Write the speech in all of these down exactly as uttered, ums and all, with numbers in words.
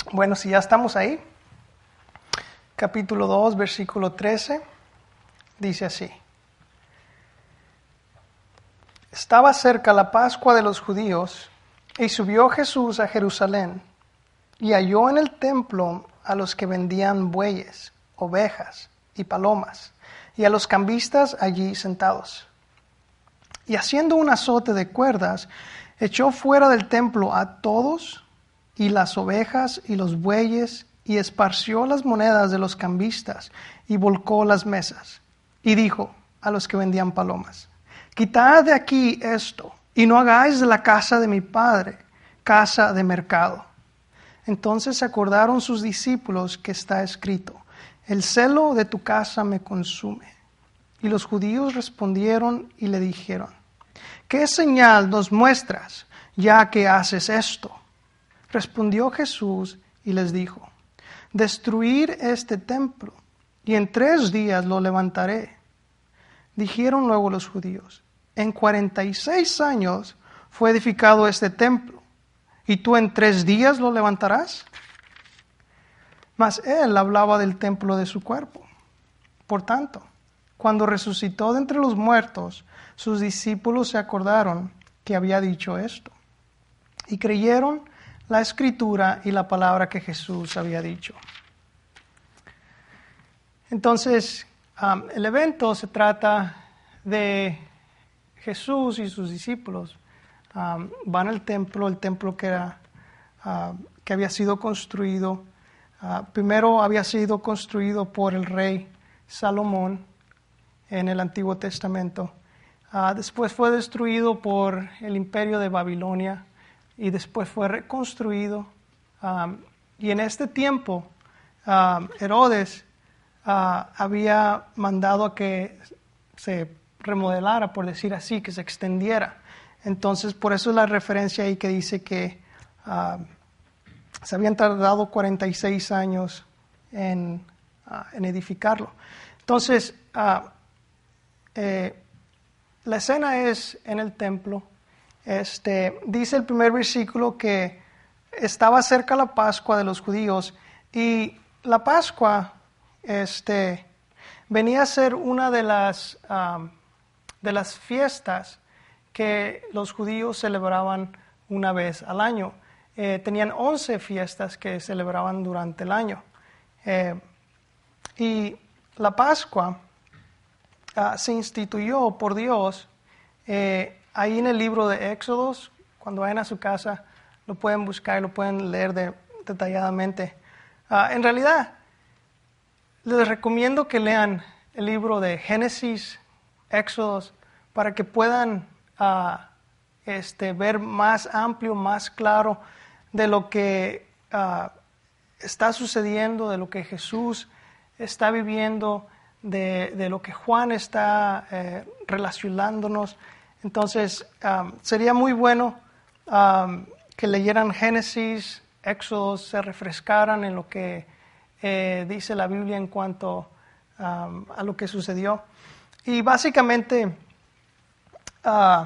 Bueno, si ya estamos ahí, capítulo dos, versículo trece, dice así. Estaba cerca la Pascua de los judíos, y subió Jesús a Jerusalén, y halló en el templo a los que vendían bueyes, ovejas y palomas, y a los cambistas allí sentados. Y haciendo un azote de cuerdas, echó fuera del templo a todos, y las ovejas y los bueyes, y esparció las monedas de los cambistas, y volcó las mesas. Y dijo a los que vendían palomas: Quitad de aquí esto, y no hagáis de la casa de mi padre casa de mercado. Entonces se acordaron sus discípulos que está escrito: El celo de tu casa me consume. Y los judíos respondieron y le dijeron: ¿Qué señal nos muestras, ya que haces esto? Respondió Jesús y les dijo: Destruir este templo, y en tres días lo levantaré. Dijeron luego los judíos: En cuarenta y seis años fue edificado este templo, ¿y tú en tres días lo levantarás? Mas él hablaba del templo de su cuerpo. Por tanto, cuando resucitó de entre los muertos, sus discípulos se acordaron que había dicho esto, y creyeron la escritura y la palabra que Jesús había dicho. Entonces, um, el evento se trata de Jesús y sus discípulos. Um, van al templo, el templo que, era, uh, que había sido construido. Uh, primero había sido construido por el rey Salomón en el Antiguo Testamento. Uh, después fue destruido por el imperio de Babilonia y después fue reconstruido. Um, y en este tiempo, um, Herodes uh, había mandado a que se remodelara, por decir así, que se extendiera. Entonces, por eso es la referencia ahí que dice que uh, se habían tardado cuarenta y seis años en, uh, en edificarlo. Entonces, uh, eh, la escena es en el templo. Este, dice el primer versículo que estaba cerca la Pascua de los judíos, y la Pascua este, venía a ser una de las, um, de las fiestas que los judíos celebraban una vez al año. Eh, tenían once fiestas que celebraban durante el año. Eh, y la Pascua uh, se instituyó por Dios. Eh, ahí en el libro de Éxodos, cuando vayan a su casa, lo pueden buscar y lo pueden leer de, detalladamente. Uh, en realidad, les recomiendo que lean el libro de Génesis, Éxodos, para que puedan uh, este, ver más amplio, más claro de lo que uh, está sucediendo, de lo que Jesús está viviendo, de, de lo que Juan está eh, relacionándonos. Entonces, um, sería muy bueno um, que leyeran Génesis, Éxodos, se refrescaran en lo que eh, dice la Biblia en cuanto um, a lo que sucedió. Y básicamente, uh,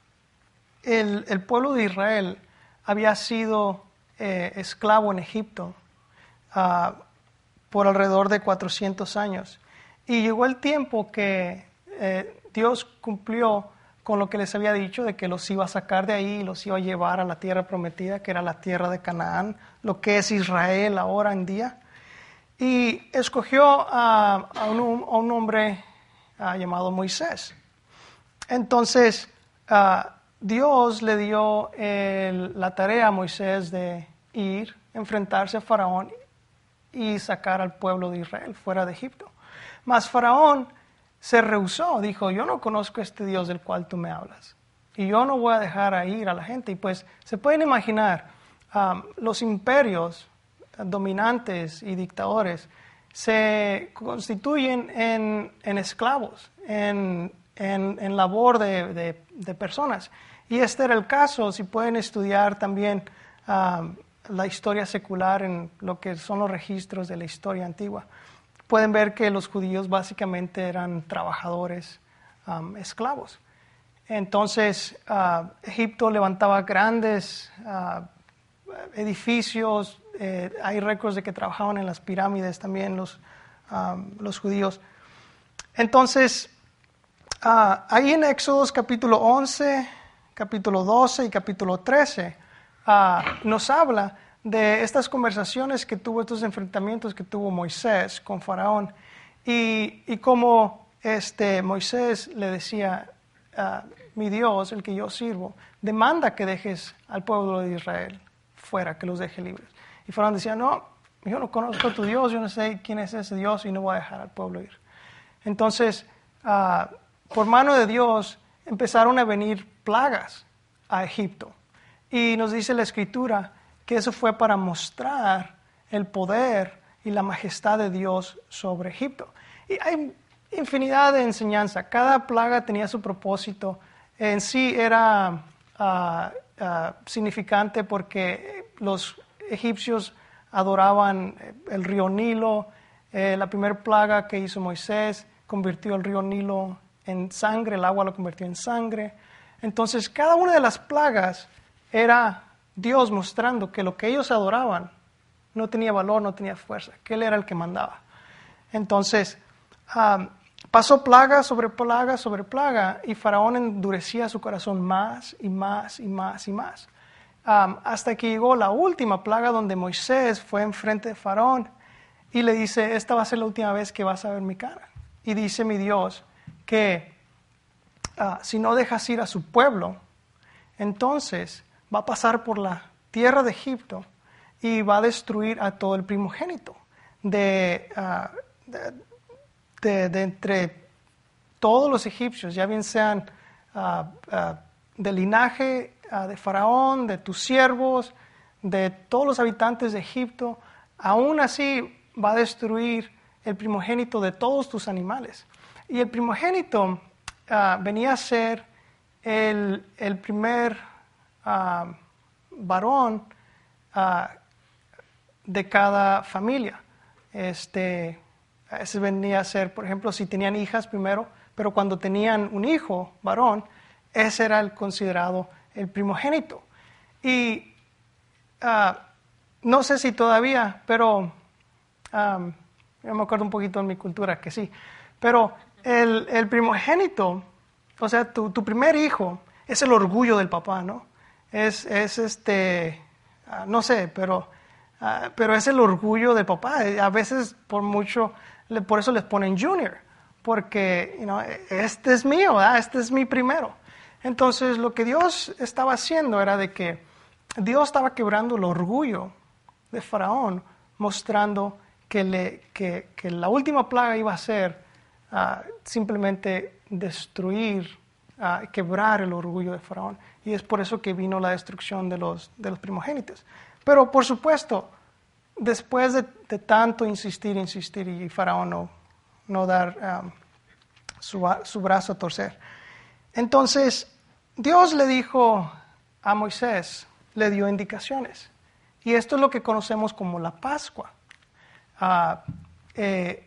el, el pueblo de Israel había sido eh, esclavo en Egipto uh, por alrededor de cuatrocientos años. Y llegó el tiempo que eh, Dios cumplió con lo que les había dicho, de que los iba a sacar de ahí y los iba a llevar a la tierra prometida, que era la tierra de Canaán, lo que es Israel ahora en día. Y escogió a, a, un, a un hombre uh, llamado Moisés. Entonces, uh, Dios le dio el, la tarea a Moisés de ir, enfrentarse a Faraón y sacar al pueblo de Israel fuera de Egipto. Mas Faraón se rehusó, dijo: yo no conozco a este Dios del cual tú me hablas, y yo no voy a dejar a ir a la gente. Y pues se pueden imaginar, um, los imperios dominantes y dictadores se constituyen en, en esclavos, en, en, en labor de, de, de personas. Y este era el caso. Si pueden estudiar también um, la historia secular en lo que son los registros de la historia antigua, pueden ver que los judíos básicamente eran trabajadores um, esclavos. Entonces, uh, Egipto levantaba grandes uh, edificios, eh, hay récords de que trabajaban en las pirámides también los, um, los judíos. Entonces, uh, ahí en Éxodos capítulo once, capítulo doce y capítulo trece, uh, nos habla de estas conversaciones que tuvo, estos enfrentamientos que tuvo Moisés con Faraón, y, y cómo este, Moisés le decía, uh, mi Dios, el que yo sirvo, demanda que dejes al pueblo de Israel fuera, que los deje libres. Y Faraón decía, no, yo no conozco a tu Dios, yo no sé quién es ese Dios y no voy a dejar al pueblo ir. Entonces, uh, por mano de Dios, empezaron a venir plagas a Egipto. Y nos dice la Escritura que eso fue para mostrar el poder y la majestad de Dios sobre Egipto. Y hay infinidad de enseñanza. Cada plaga tenía su propósito. En sí era uh, uh, significante porque los egipcios adoraban el río Nilo. Eh, la primera plaga que hizo Moisés convirtió el río Nilo en sangre, el agua lo convirtió en sangre. Entonces, cada una de las plagas era Dios mostrando que lo que ellos adoraban no tenía valor, no tenía fuerza, que Él era el que mandaba. Entonces, um, pasó plaga sobre plaga sobre plaga y Faraón endurecía su corazón más y más y más y más. Um, hasta que llegó la última plaga donde Moisés fue enfrente de Faraón y le dice, esta va a ser la última vez que vas a ver mi cara. Y dice mi Dios que uh, si no dejas ir a su pueblo, entonces va a pasar por la tierra de Egipto y va a destruir a todo el primogénito de, uh, de, de, de entre todos los egipcios, ya bien sean uh, uh, del linaje uh, de Faraón, de tus siervos, de todos los habitantes de Egipto. Aún así va a destruir el primogénito de todos tus animales. Y el primogénito uh, venía a ser el, el primer uh, varón uh, de cada familia. Este, ese venía a ser, por ejemplo, si tenían hijas primero, pero cuando tenían un hijo varón, ese era el considerado el primogénito. Y uh, no sé si todavía, pero um, yo me acuerdo un poquito en mi cultura que sí, pero el, el primogénito, o sea, tu, tu primer hijo, es el orgullo del papá, ¿no? Es, es este, uh, no sé, pero, uh, pero es el orgullo del papá. A veces por mucho, por eso les ponen junior, porque you know, este es mío, ¿verdad? Este es mi primero. Entonces lo que Dios estaba haciendo era de que Dios estaba quebrando el orgullo de Faraón, mostrando que, le, que, que la última plaga iba a ser uh, simplemente destruir, uh, quebrar el orgullo de Faraón. Y es por eso que vino la destrucción de los, de los primogénitos. Pero por supuesto, después de, de tanto insistir, insistir, y Faraón no, no dar um, su, su brazo a torcer. Entonces, Dios le dijo a Moisés, le dio indicaciones. Y esto es lo que conocemos como la Pascua. Uh, eh,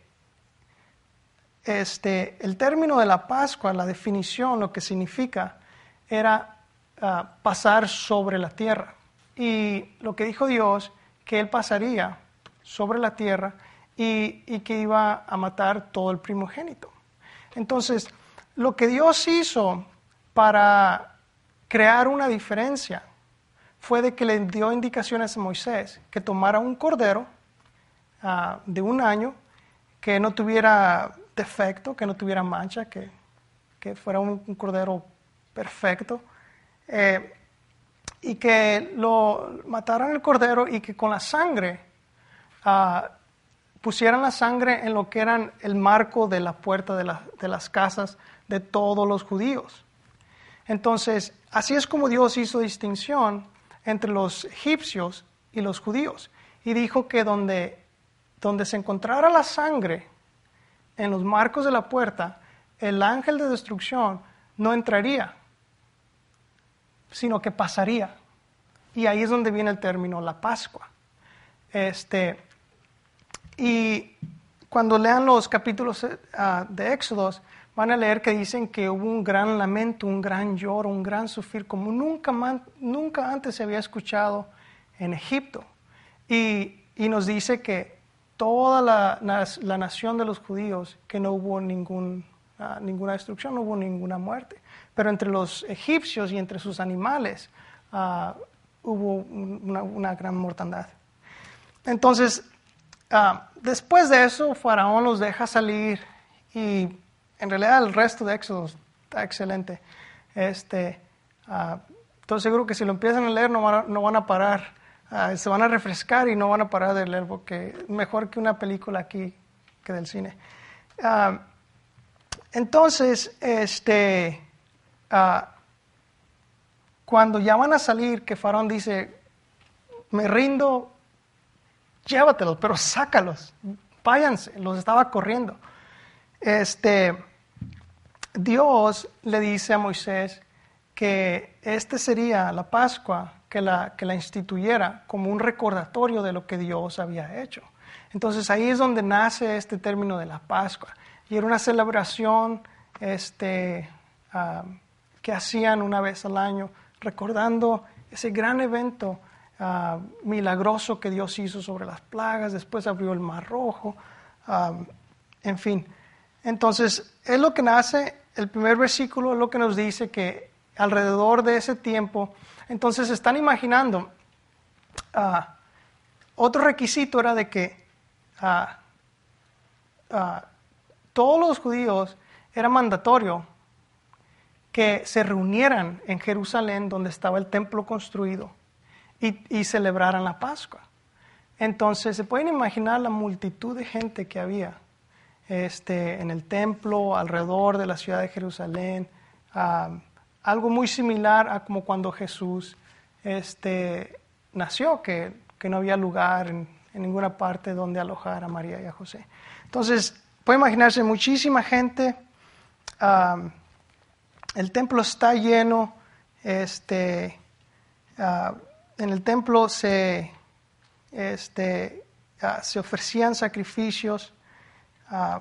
este, el término de la Pascua, la definición, lo que significa, era uh, pasar sobre la tierra. Y lo que dijo Dios, que Él pasaría sobre la tierra y, y que iba a matar todo el primogénito. Entonces, lo que Dios hizo para crear una diferencia fue de que le dio indicaciones a Moisés que tomara un cordero uh, de un año, que no tuviera defecto, que no tuviera mancha, que, que fuera un, un cordero perfecto, eh, y que lo mataran el cordero y que con la sangre uh, pusieran la sangre en lo que eran el marco de la puerta de, la, de las casas de todos los judíos. Entonces, así es como Dios hizo distinción entre los egipcios y los judíos. Y dijo que donde, donde se encontrara la sangre en los marcos de la puerta, el ángel de destrucción no entraría, sino que pasaría. Y ahí es donde viene el término la Pascua. Este, y cuando lean los capítulos uh, de Éxodos, van a leer que dicen que hubo un gran lamento, un gran lloro, un gran sufrir, como nunca, man, nunca antes se había escuchado en Egipto. Y, y nos dice que toda la, la nación de los judíos, que no hubo ningún, uh, ninguna destrucción, no hubo ninguna muerte. Pero entre los egipcios y entre sus animales uh, hubo una, una gran mortandad. Entonces, uh, después de eso, Faraón los deja salir y en realidad el resto de Éxodo está excelente. Este, uh, estoy seguro que si lo empiezan a leer no van a, no van a parar. Uh, se van a refrescar y no van a parar de leer porque es mejor que una película aquí que del cine. Uh, entonces, este, uh, cuando ya van a salir, que Faraón dice, me rindo, llévatelos, pero sácalos, váyanse, los estaba corriendo. Este, Dios le dice a Moisés que este sería la Pascua, que la, que la instituyera como un recordatorio de lo que Dios había hecho. Entonces ahí es donde nace este término de la Pascua. Y era una celebración este, uh, que hacían una vez al año, recordando ese gran evento uh, milagroso que Dios hizo sobre las plagas, después abrió el Mar Rojo, um, en fin. Entonces, es lo que nace, el primer versículo es lo que nos dice que alrededor de ese tiempo, entonces están imaginando, uh, otro requisito era de que uh, uh, todos los judíos era mandatorio que se reunieran en Jerusalén donde estaba el templo construido y, y celebraran la Pascua. Entonces se pueden imaginar la multitud de gente que había este, en el templo, alrededor de la ciudad de Jerusalén, uh, algo muy similar a como cuando Jesús este, nació, que, que no había lugar en, en ninguna parte donde alojar a María y a José. Entonces, puede imaginarse muchísima gente, um, el templo está lleno, este, uh, en el templo se, este, uh, se ofrecían sacrificios uh,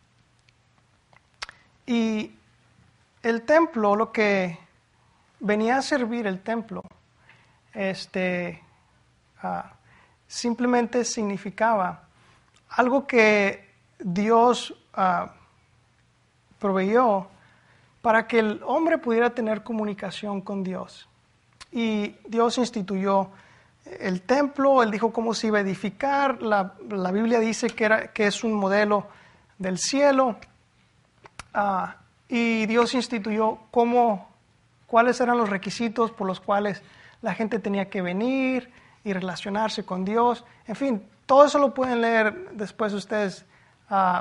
y el templo, lo que venía a servir el templo, este, uh, simplemente significaba algo que Dios uh, proveyó para que el hombre pudiera tener comunicación con Dios. Y Dios instituyó el templo, Él dijo cómo se iba a edificar, la, la Biblia dice que, era, que es un modelo del cielo, uh, y Dios instituyó cómo, cuáles eran los requisitos por los cuales la gente tenía que venir y relacionarse con Dios. En fin, todo eso lo pueden leer después ustedes. Uh,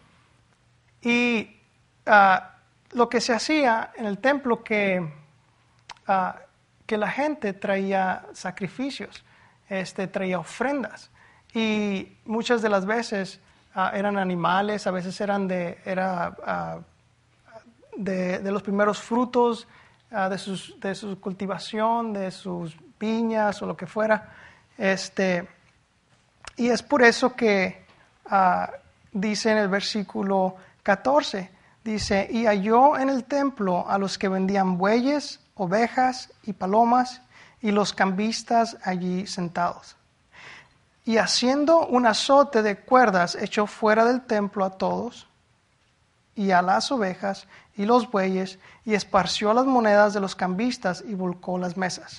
y uh, lo que se hacía en el templo, que, uh, que la gente traía sacrificios, este, traía ofrendas. Y muchas de las veces uh, eran animales, a veces eran de... Era, uh, De, de los primeros frutos uh, de, sus, de su cultivación, de sus viñas o lo que fuera. Este, y es por eso que uh, dice en el versículo catorce, dice, y halló en el templo a los que vendían bueyes, ovejas y palomas, y los cambistas allí sentados. Y haciendo un azote de cuerdas, echó fuera del templo a todos, y a las ovejas y los bueyes, y esparció las monedas de los cambistas y volcó las mesas.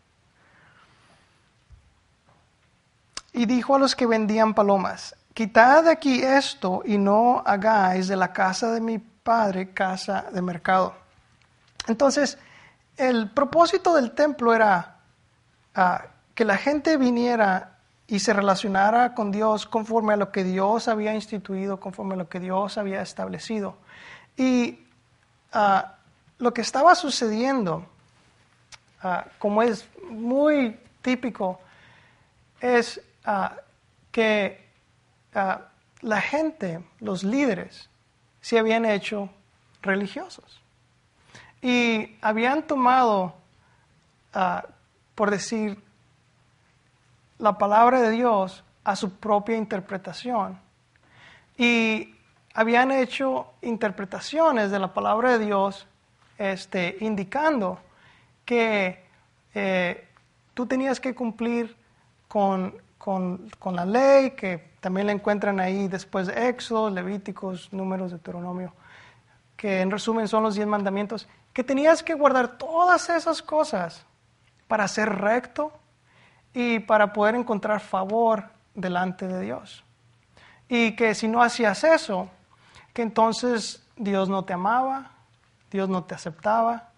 Y dijo a los que vendían palomas, quitad de aquí esto y no hagáis de la casa de mi padre casa de mercado. Entonces, el propósito del templo era uh, que la gente viniera y se relacionara con Dios conforme a lo que Dios había instituido, conforme a lo que Dios había establecido. Y uh, lo que estaba sucediendo, uh, como es muy típico, es uh, que uh, la gente, los líderes, se habían hecho religiosos. Y habían tomado, uh, por decir, la palabra de Dios a su propia interpretación. Y habían hecho interpretaciones de la palabra de Dios este, indicando que eh, tú tenías que cumplir con con, con la ley, que también la encuentran ahí después de Éxodo, Levíticos, Números, Deuteronomio, que en resumen son los diez mandamientos, que tenías que guardar todas esas cosas para ser recto y para poder encontrar favor delante de Dios. Y que si no hacías eso, que entonces Dios no te amaba, Dios no te aceptaba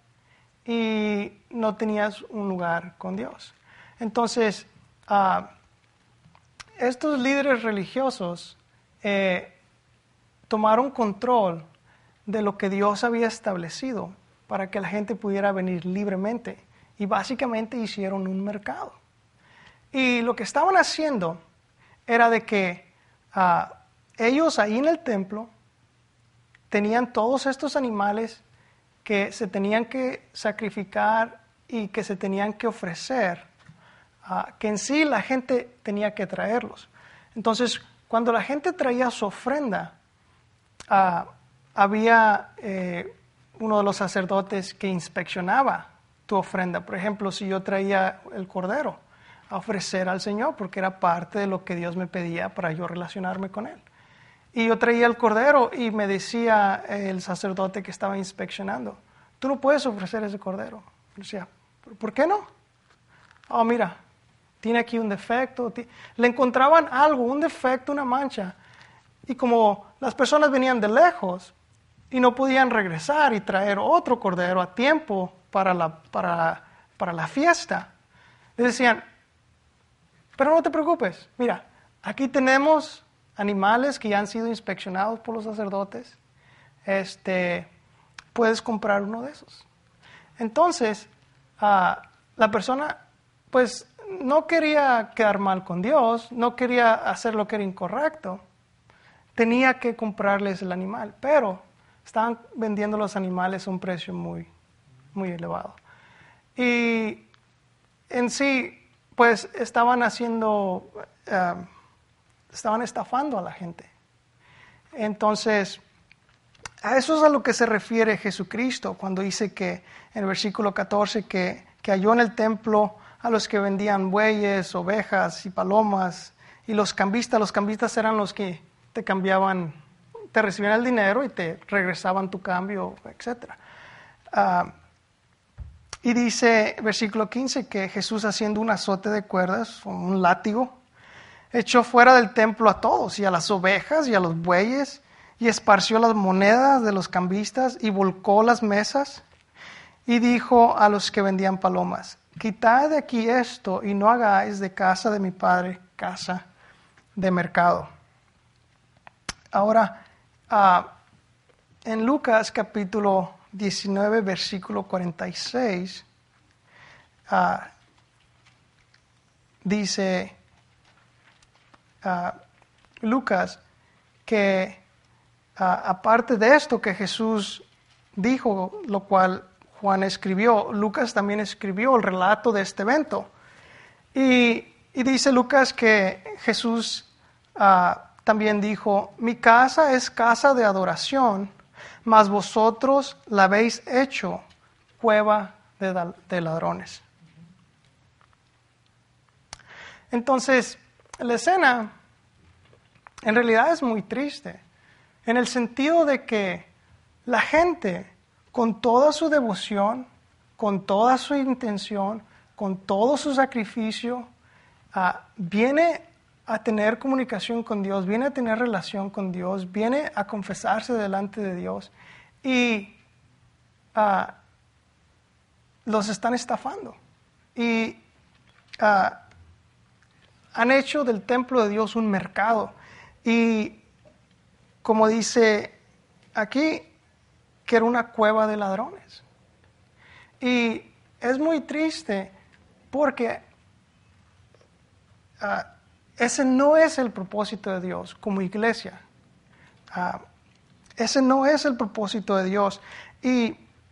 y no tenías un lugar con Dios. Entonces, uh, estos líderes religiosos eh, tomaron control de lo que Dios había establecido para que la gente pudiera venir libremente y básicamente hicieron un mercado. Y lo que estaban haciendo era de que uh, ellos ahí en el templo tenían todos estos animales que se tenían que sacrificar y que se tenían que ofrecer, uh, que en sí la gente tenía que traerlos. Entonces, cuando la gente traía su ofrenda, uh, había eh, uno de los sacerdotes que inspeccionaba tu ofrenda. Por ejemplo, si yo traía el cordero a ofrecer al Señor, porque era parte de lo que Dios me pedía para yo relacionarme con Él. Y yo traía el cordero y me decía el sacerdote que estaba inspeccionando, tú no puedes ofrecer ese cordero. Yo decía, ¿por qué no? Oh, mira, tiene aquí un defecto. Le encontraban algo, un defecto, una mancha. Y como las personas venían de lejos y no podían regresar y traer otro cordero a tiempo para la, para, para la fiesta, les decían, pero no te preocupes, mira, aquí tenemos animales que ya han sido inspeccionados por los sacerdotes, este, puedes comprar uno de esos. Entonces, uh, la persona pues no quería quedar mal con Dios, no quería hacer lo que era incorrecto, tenía que comprarles el animal, pero estaban vendiendo los animales a un precio muy, muy elevado. Y en sí, pues estaban haciendo, uh, estaban estafando a la gente. Entonces, a eso es a lo que se refiere Jesucristo cuando dice que en el versículo catorce que, que halló en el templo a los que vendían bueyes, ovejas y palomas, y los cambistas, los cambistas eran los que te cambiaban, te recibían el dinero y te regresaban tu cambio, etcétera. Uh, y dice, versículo quince, que Jesús haciendo un azote de cuerdas, un látigo, echó fuera del templo a todos, y a las ovejas y a los bueyes, y esparció las monedas de los cambistas, y volcó las mesas, y dijo a los que vendían palomas, quitad de aquí esto, y no hagáis de casa de mi padre casa de mercado. Ahora, uh, en Lucas capítulo diecinueve, versículo cuarenta y seis, uh, dice uh, Lucas que uh, aparte de esto que Jesús dijo, lo cual Juan escribió, Lucas también escribió el relato de este evento. Y, y dice Lucas que Jesús uh, también dijo, mi casa es casa de adoración, mas vosotros la habéis hecho cueva de, de ladrones. Entonces, la escena en realidad es muy triste, en el sentido de que la gente, con toda su devoción, con toda su intención, con todo su sacrificio, uh, viene a tener comunicación con Dios, viene a tener relación con Dios, viene a confesarse delante de Dios y uh, los están estafando. Y uh, han hecho del templo de Dios un mercado. Y como dice aquí, que era una cueva de ladrones. Y es muy triste porque uh, ese no es el propósito de Dios como iglesia. Uh, ese no es el propósito de Dios. Y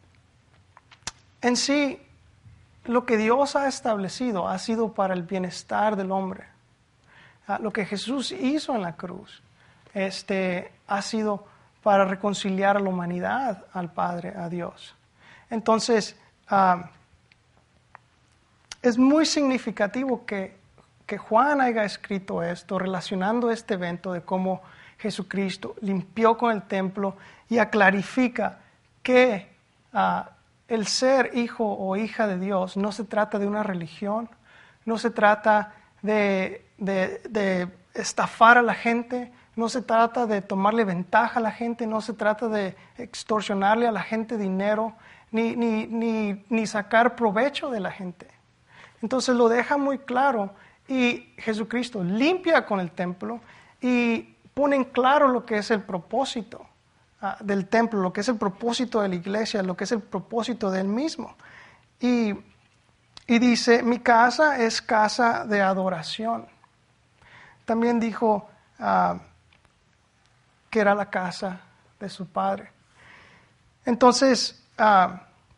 en sí, lo que Dios ha establecido ha sido para el bienestar del hombre. Uh, lo que Jesús hizo en la cruz este, ha sido para reconciliar a la humanidad al Padre, a Dios. Entonces, uh, es muy significativo que que Juan haya escrito esto, relacionando este evento de cómo Jesucristo limpió con el templo y clarifica que uh, el ser hijo o hija de Dios no se trata de una religión, no se trata de, de, de estafar a la gente, no se trata de tomarle ventaja a la gente, no se trata de extorsionarle a la gente dinero, ni, ni, ni, ni sacar provecho de la gente. Entonces lo deja muy claro y Jesucristo limpia con el templo y pone en claro lo que es el propósito uh, del templo, lo que es el propósito de la iglesia, lo que es el propósito de él mismo. Y, y dice, mi casa es casa de adoración. También dijo uh, que era la casa de su padre. Entonces, uh,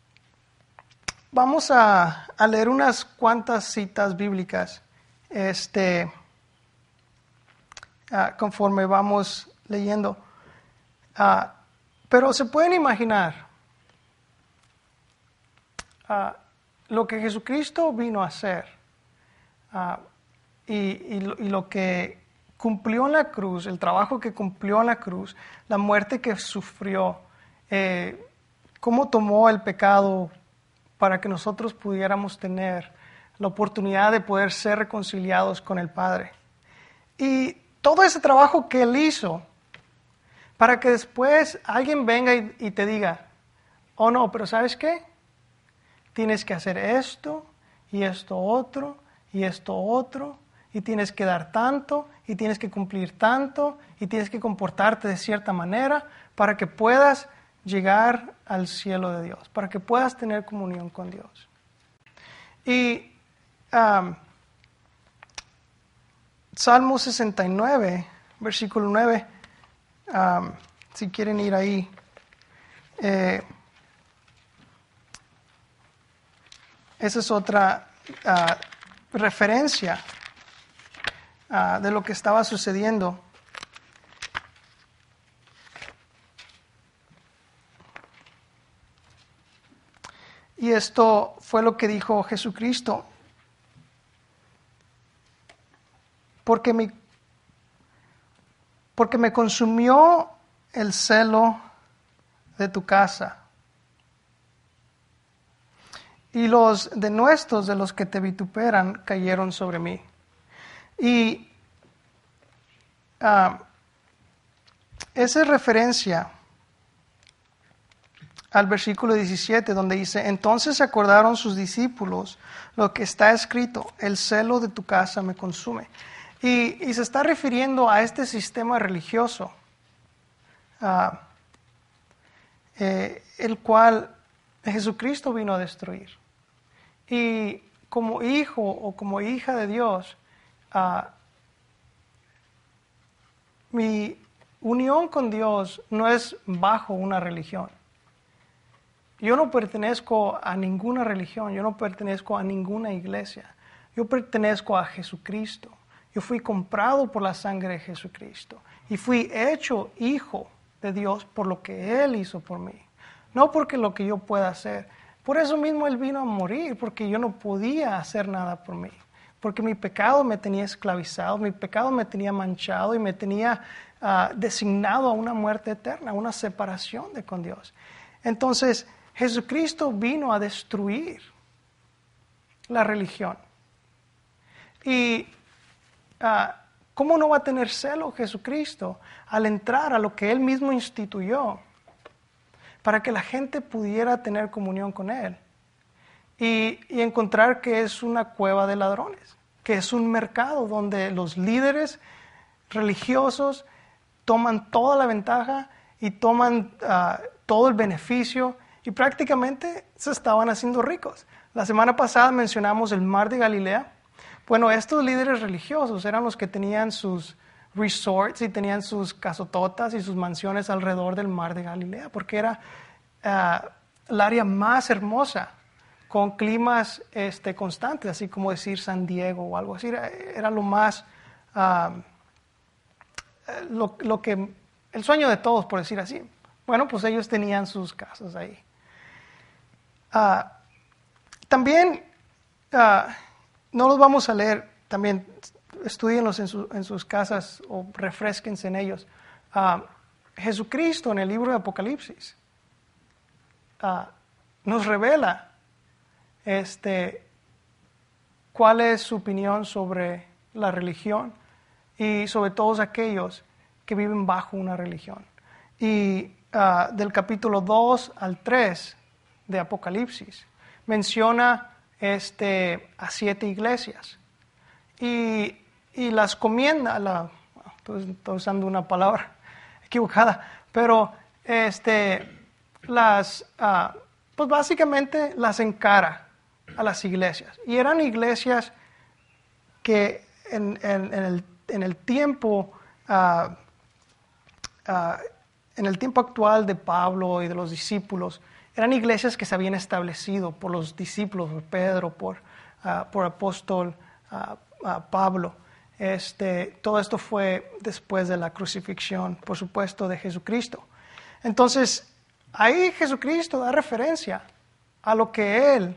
vamos a, a leer unas cuantas citas bíblicas este, uh, conforme vamos leyendo. Uh, pero se pueden imaginar uh, lo que Jesucristo vino a hacer uh, y, y, lo, y lo que cumplió en la cruz, el trabajo que cumplió en la cruz, la muerte que sufrió, eh, cómo tomó el pecado para que nosotros pudiéramos tener la oportunidad de poder ser reconciliados con el Padre. Y todo ese trabajo que Él hizo, para que después alguien venga y, y te diga, oh no, pero ¿sabes qué? Tienes que hacer esto, y esto otro, y esto otro, y tienes que dar tanto, y tienes que cumplir tanto, y tienes que comportarte de cierta manera para que puedas llegar al cielo de Dios, para que puedas tener comunión con Dios. Y um, Salmo sesenta y nueve, versículo nueve, um, si quieren ir ahí, eh, esa es otra uh, referencia Uh, de lo que estaba sucediendo. Y esto fue lo que dijo Jesucristo. Porque me, porque me consumió el celo de tu casa. Y los denuestos de los que te vituperan cayeron sobre mí. Y uh, esa es referencia al versículo diecisiete, donde dice, entonces se acordaron sus discípulos lo que está escrito, el celo de tu casa me consume. Y, y se está refiriendo a este sistema religioso, uh, eh, el cual Jesucristo vino a destruir. Y como hijo o como hija de Dios, Uh, mi unión con Dios no es bajo una religión. Yo no pertenezco a ninguna religión, yo no pertenezco a ninguna iglesia. Yo pertenezco a Jesucristo. Yo fui comprado por la sangre de Jesucristo y fui hecho hijo de Dios por lo que Él hizo por mí, no porque lo que yo pueda hacer. Por eso mismo Él vino a morir, porque yo no podía hacer nada por mí. Porque mi pecado me tenía esclavizado, mi pecado me tenía manchado y me tenía uh, designado a una muerte eterna, a una separación de con Dios. Entonces, Jesucristo vino a destruir la religión. Y uh, ¿cómo no va a tener celo Jesucristo al entrar a lo que Él mismo instituyó para que la gente pudiera tener comunión con Él? Y, y encontrar que es una cueva de ladrones, que es un mercado donde los líderes religiosos toman toda la ventaja y toman uh, todo el beneficio y prácticamente se estaban haciendo ricos. La semana pasada mencionamos el mar de Galilea. Bueno, estos líderes religiosos eran los que tenían sus resorts y tenían sus casototas y sus mansiones alrededor del mar de Galilea, porque era uh, el área más hermosa, con climas este, constantes, así como decir San Diego o algo así. Era, era lo más, uh, lo, lo que, el sueño de todos, por decir así. Bueno, pues ellos tenían sus casas ahí. Uh, también, uh, no los vamos a leer, también estudienlos en, su, en sus casas o refresquense en ellos. Uh, Jesucristo en el libro de Apocalipsis uh, nos revela este, cuál es su opinión sobre la religión y sobre todos aquellos que viven bajo una religión. Y uh, del capítulo dos al tres de Apocalipsis menciona este, a siete iglesias y, y las comienda, la, estoy, estoy usando una palabra equivocada, pero este, las, uh, pues básicamente las encara a las iglesias. Y eran iglesias que en, en, en, el, en el tiempo uh, uh, en el tiempo actual de Pablo y de los discípulos, eran iglesias que se habían establecido por los discípulos, por Pedro, por, uh, por apóstol uh, uh, Pablo. Este, todo esto fue después de la crucifixión, por supuesto, de Jesucristo. Entonces, ahí Jesucristo da referencia a lo que Él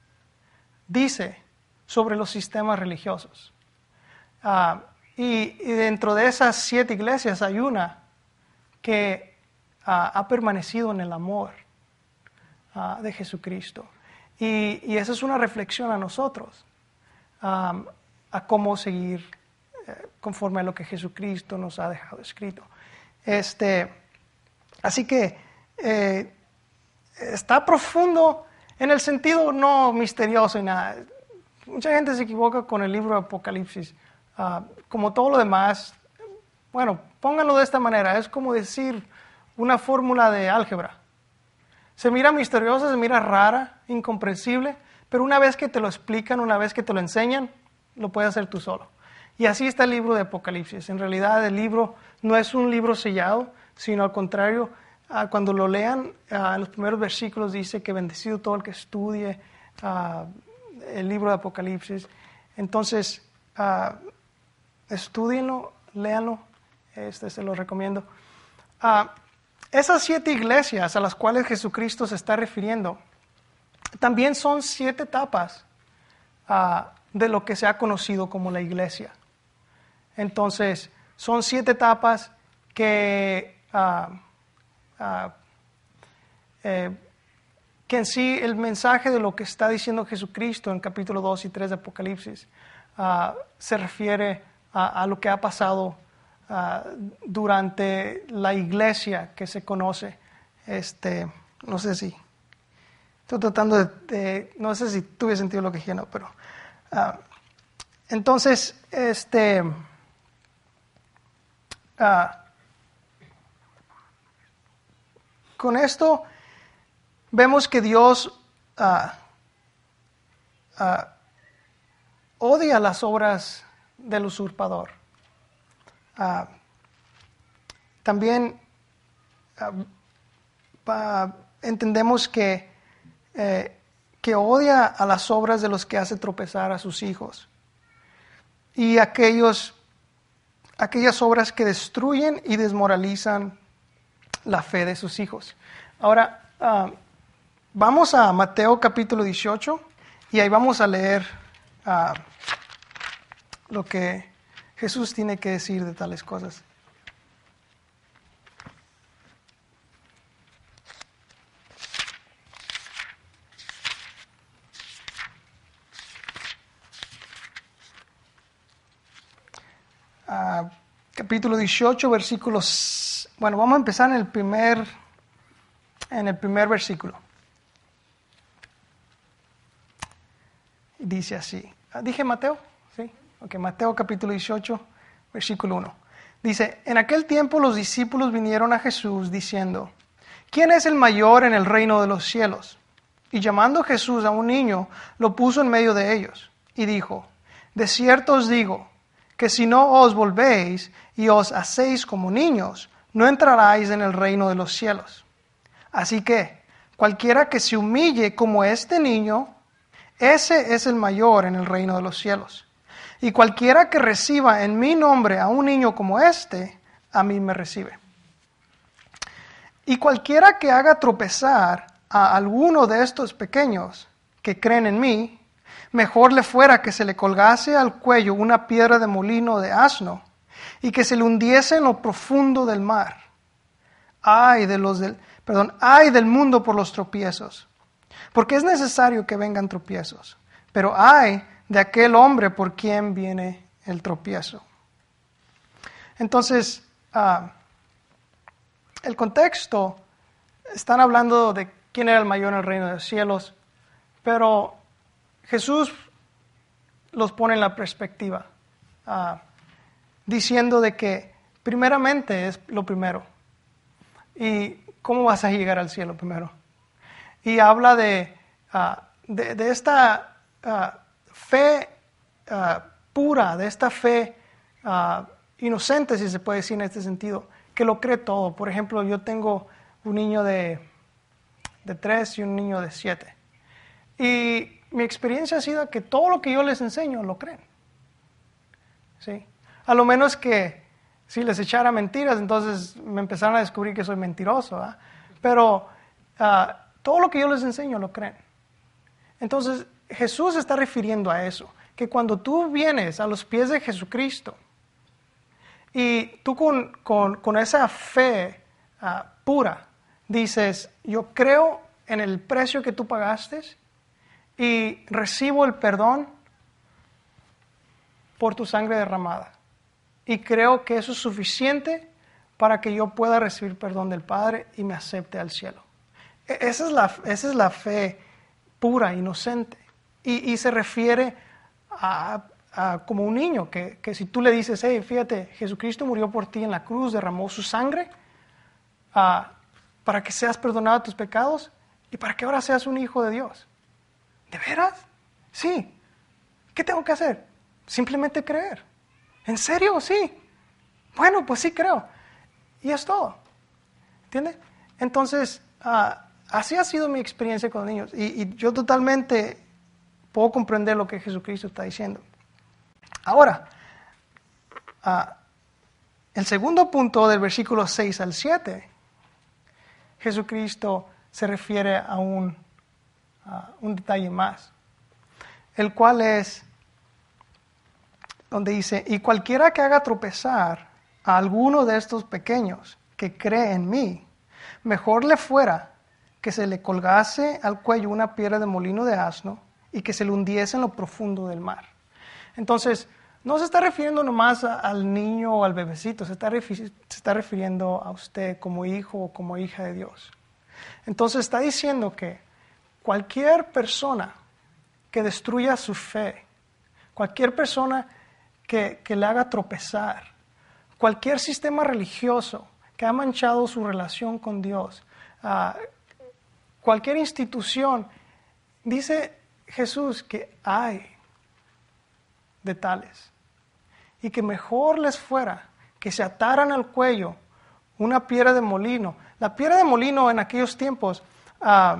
dice sobre los sistemas religiosos. Uh, y, y dentro de esas siete iglesias hay una que uh, ha permanecido en el amor uh, de Jesucristo. Y, y esa es una reflexión a nosotros, um, a cómo seguir eh, conforme a lo que Jesucristo nos ha dejado escrito. Este, así que eh, está profundo en el sentido no misterioso y nada. Mucha gente se equivoca con el libro de Apocalipsis. Uh, como todo lo demás, bueno, pónganlo de esta manera, es como decir una fórmula de álgebra. Se mira misteriosa, se mira rara, incomprensible, pero una vez que te lo explican, una vez que te lo enseñan, lo puedes hacer tú solo. Y así está el libro de Apocalipsis. En realidad el libro no es un libro sellado, sino al contrario, uh, cuando lo lean, uh, en los primeros versículos dice que bendecido todo el que estudie uh, el libro de Apocalipsis. Entonces, uh, estúdienlo, léanlo, este se lo recomiendo. Uh, esas siete iglesias a las cuales Jesucristo se está refiriendo también son siete etapas uh, de lo que se ha conocido como la iglesia. Entonces, son siete etapas que, uh, uh, eh, que en sí el mensaje de lo que está diciendo Jesucristo en capítulo dos y tres de Apocalipsis uh, se refiere a, a lo que ha pasado Uh, durante la iglesia que se conoce. Este, no sé si estoy tratando de, de no sé si tuve sentido lo que dije, no, pero uh, entonces este uh, con esto vemos que Dios uh, uh, odia las obras del usurpador. Uh, también uh, uh, entendemos que, eh, que odia a las obras de los que hace tropezar a sus hijos y aquellos, aquellas obras que destruyen y desmoralizan la fe de sus hijos. Ahora, uh, vamos a Mateo capítulo dieciocho y ahí vamos a leer uh, lo que Jesús tiene que decir de tales cosas. Uh, capítulo dieciocho, versículos. Bueno, vamos a empezar en el primer, en el primer versículo. Dice así. ¿Dije Mateo? Sí. Ok, Mateo capítulo dieciocho, versículo uno. Dice, en aquel tiempo los discípulos vinieron a Jesús diciendo, ¿quién es el mayor en el reino de los cielos? Y llamando Jesús a un niño, lo puso en medio de ellos y dijo, de cierto os digo, que si no os volvéis y os hacéis como niños, no entraréis en el reino de los cielos. Así que, cualquiera que se humille como este niño, ese es el mayor en el reino de los cielos. Y cualquiera que reciba en mi nombre a un niño como este, a mí me recibe. Y cualquiera que haga tropezar a alguno de estos pequeños que creen en mí, mejor le fuera que se le colgase al cuello una piedra de molino de asno y que se le hundiese en lo profundo del mar. Ay de los del, perdón, ay del mundo por los tropiezos, porque es necesario que vengan tropiezos, pero ay de aquel hombre por quien viene el tropiezo. Entonces, uh, el contexto, están hablando de quién era el mayor en el reino de los cielos, pero Jesús los pone en la perspectiva, uh, diciendo de que primeramente es lo primero. ¿Y cómo vas a llegar al cielo primero? Y habla de, uh, de, de esta uh, fe uh, pura, de esta fe uh, inocente, si se puede decir en este sentido, que lo cree todo. Por ejemplo, yo tengo un niño de, de tres y un niño de siete. Y mi experiencia ha sido que todo lo que yo les enseño lo creen. ¿Sí? A lo menos que si les echara mentiras, entonces me empezaron a descubrir que soy mentiroso. ¿eh? Pero uh, todo lo que yo les enseño lo creen. Entonces Jesús está refiriendo a eso, que cuando tú vienes a los pies de Jesucristo y tú con, con, con esa fe uh, pura dices, yo creo en el precio que tú pagaste y recibo el perdón por tu sangre derramada. Y creo que eso es suficiente para que yo pueda recibir perdón del Padre y me acepte al cielo. Esa es la, esa es la fe pura, inocente. Y, y se refiere a, a como un niño, que, que si tú le dices, hey, fíjate, Jesucristo murió por ti en la cruz, derramó su sangre uh, para que seas perdonado de tus pecados y para que ahora seas un hijo de Dios. ¿De veras? Sí. ¿Qué tengo que hacer? Simplemente creer. ¿En serio? Sí. Bueno, pues sí creo. Y es todo. ¿Entiendes? Entonces, uh, así ha sido mi experiencia con los niños. Y, y yo totalmente puedo comprender lo que Jesucristo está diciendo. Ahora, uh, el segundo punto del versículo seis al siete, Jesucristo se refiere a un, uh, un detalle más, el cual es donde dice, y cualquiera que haga tropezar a alguno de estos pequeños que cree en mí, mejor le fuera que se le colgase al cuello una piedra de molino de asno y que se le hundiese en lo profundo del mar. Entonces, no se está refiriendo nomás a, al niño o al bebecito, se está, refi- se está refiriendo a usted como hijo o como hija de Dios. Entonces está diciendo que cualquier persona que destruya su fe, cualquier persona que, que le haga tropezar, cualquier sistema religioso que ha manchado su relación con Dios, uh, cualquier institución, dice Jesús que hay de tales y que mejor les fuera que se ataran al cuello una piedra de molino. La piedra de molino en aquellos tiempos uh,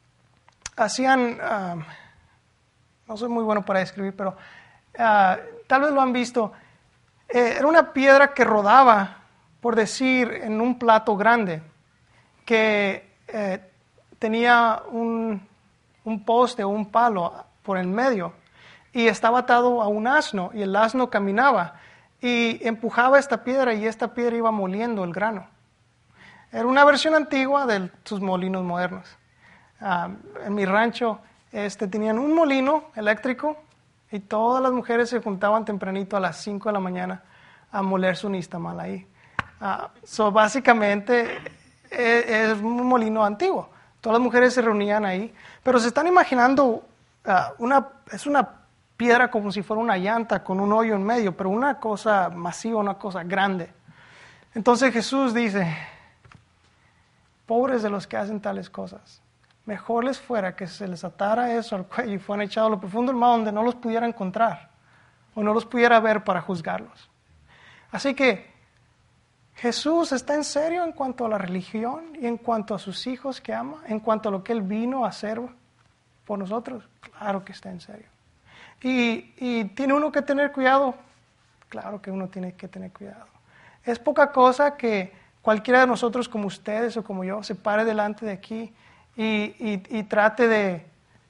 hacían, uh, no soy muy bueno para describir, pero uh, tal vez lo han visto, eh, era una piedra que rodaba, por decir, en un plato grande, que eh, tenía un, un poste o un palo por el medio y estaba atado a un asno y el asno caminaba y empujaba esta piedra y esta piedra iba moliendo el grano. Era una versión antigua de sus molinos modernos. Uh, en mi rancho este, tenían un molino eléctrico y todas las mujeres se juntaban tempranito a las cinco de la mañana a moler su nixtamal ahí. Uh, so básicamente es, es un molino antiguo. Todas las mujeres se reunían ahí, pero se están imaginando, uh, una, es una piedra como si fuera una llanta con un hoyo en medio, pero una cosa masiva, una cosa grande. Entonces Jesús dice, pobres de los que hacen tales cosas, mejor les fuera que se les atara eso al cuello y fueran echados a lo profundo del mar donde no los pudiera encontrar o no los pudiera ver para juzgarlos. Así que Jesús está en serio en cuanto a la religión y en cuanto a sus hijos que ama, en cuanto a lo que Él vino a hacer por nosotros. Claro que está en serio. Y, y tiene uno que tener cuidado. Claro que uno tiene que tener cuidado. Es poca cosa que cualquiera de nosotros, como ustedes o como yo, se pare delante de aquí y, y, y trate de,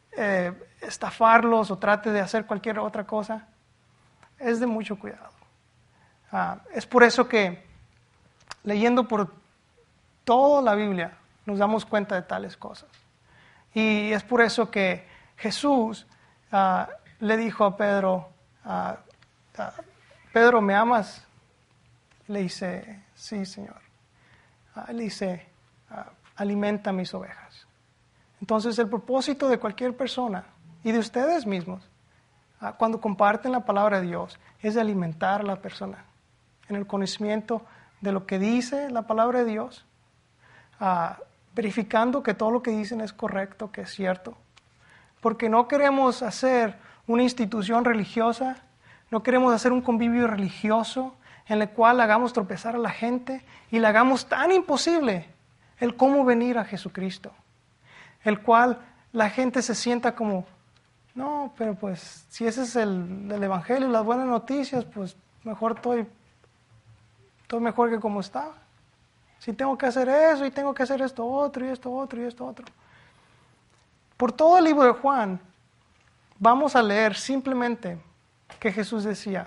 eh, estafarlos o trate de hacer cualquier otra cosa, es de mucho cuidado. Uh, es por eso que leyendo por toda la Biblia nos damos cuenta de tales cosas. Y es por eso que Jesús uh, le dijo a Pedro, uh, uh, Pedro, ¿me amas? Le dice, sí, Señor. Uh, le dice, uh, alimenta mis ovejas. Entonces el propósito de cualquier persona y de ustedes mismos, uh, cuando comparten la palabra de Dios, es de alimentar a la persona en el conocimiento de lo que dice la palabra de Dios, uh, verificando que todo lo que dicen es correcto, que es cierto. Porque no queremos hacer una institución religiosa, no queremos hacer un convivio religioso en el cual hagamos tropezar a la gente y le hagamos tan imposible el cómo venir a Jesucristo. El cual la gente se sienta como, no, pero pues si ese es el, el Evangelio y las buenas noticias, pues mejor estoy, estoy mejor que como estaba. Si tengo que hacer eso y tengo que hacer esto otro y esto otro y esto otro. Por todo el libro de Juan vamos a leer simplemente que Jesús decía,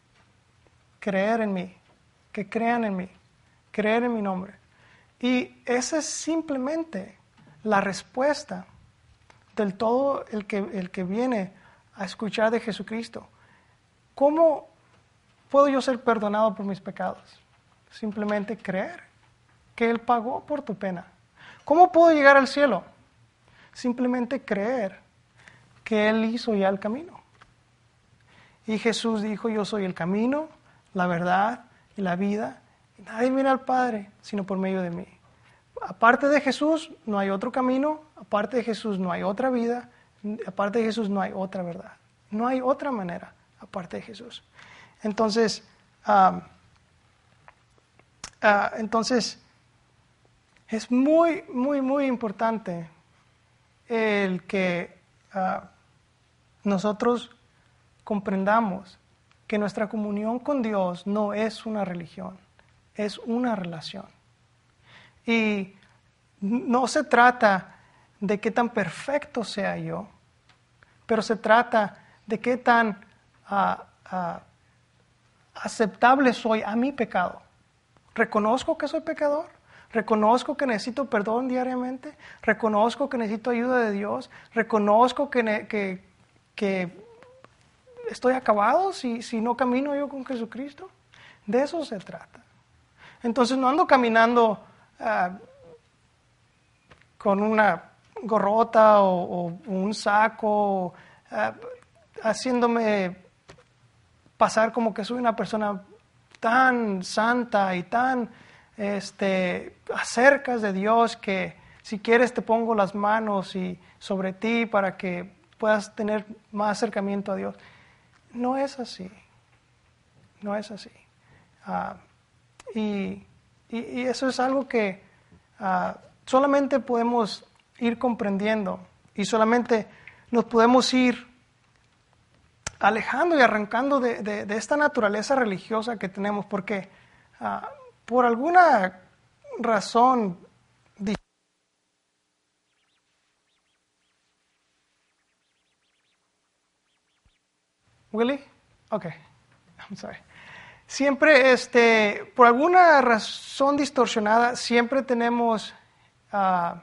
creer en mí, que crean en mí, creer en mi nombre. Y esa es simplemente la respuesta del todo el que, el que viene a escuchar de Jesucristo. ¿Cómo puedo yo ser perdonado por mis pecados? Simplemente creer que Él pagó por tu pena. ¿Cómo puedo llegar al cielo? Simplemente creer que Él hizo ya el camino. Y Jesús dijo, yo soy el camino, la verdad y la vida. Y nadie viene al Padre sino por medio de mí. Aparte de Jesús no hay otro camino, aparte de Jesús no hay otra vida, aparte de Jesús no hay otra verdad. No hay otra manera aparte de Jesús. Entonces, um, uh, entonces es muy, muy, muy importante el que uh, nosotros comprendamos que nuestra comunión con Dios no es una religión, es una relación. Y no se trata de qué tan perfecto sea yo, pero se trata de qué tan uh, uh, aceptable soy a mi pecado. ¿Reconozco que soy pecador? ¿Reconozco que necesito perdón diariamente? ¿Reconozco que necesito ayuda de Dios? ¿Reconozco que, ne- que, que estoy acabado si, si no camino yo con Jesucristo? De eso se trata. Entonces no ando caminando uh, con una gorrota o, o un saco, uh, haciéndome pasar como que soy una persona tan santa y tan este, acerca de Dios que si quieres te pongo las manos y sobre ti para que puedas tener más acercamiento a Dios. No es así. No es así. Uh, y, y, y eso es algo que uh, solamente podemos ir comprendiendo y solamente nos podemos ir alejando y arrancando de, de, de esta naturaleza religiosa que tenemos, porque uh, por alguna razón Willie? Okay. I'm sorry. Siempre, este, por alguna razón distorsionada, siempre tenemos uh,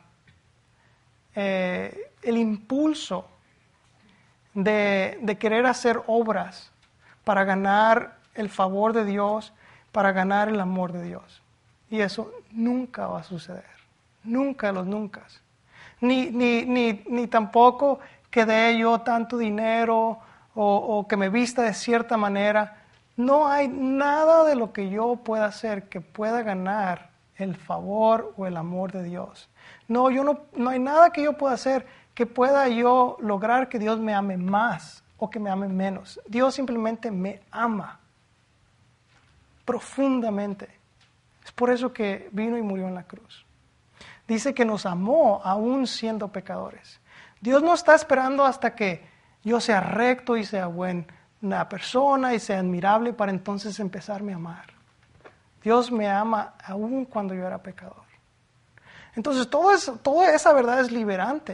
eh, el impulso de, de querer hacer obras para ganar el favor de Dios, para ganar el amor de Dios. Y eso nunca va a suceder. Nunca de los nunca. Ni, ni, ni, ni tampoco que dé yo tanto dinero o, o que me vista de cierta manera. No hay nada de lo que yo pueda hacer que pueda ganar el favor o el amor de Dios. No, yo no, no hay nada que yo pueda hacer que pueda yo lograr que Dios me ame más o que me ame menos. Dios simplemente me ama profundamente. Es por eso que vino y murió en la cruz. Dice que nos amó aún siendo pecadores. Dios no está esperando hasta que yo sea recto y sea buena persona y sea admirable para entonces empezarme a amar. Dios me ama aún cuando yo era pecador. Entonces todo eso, toda esa verdad es liberante.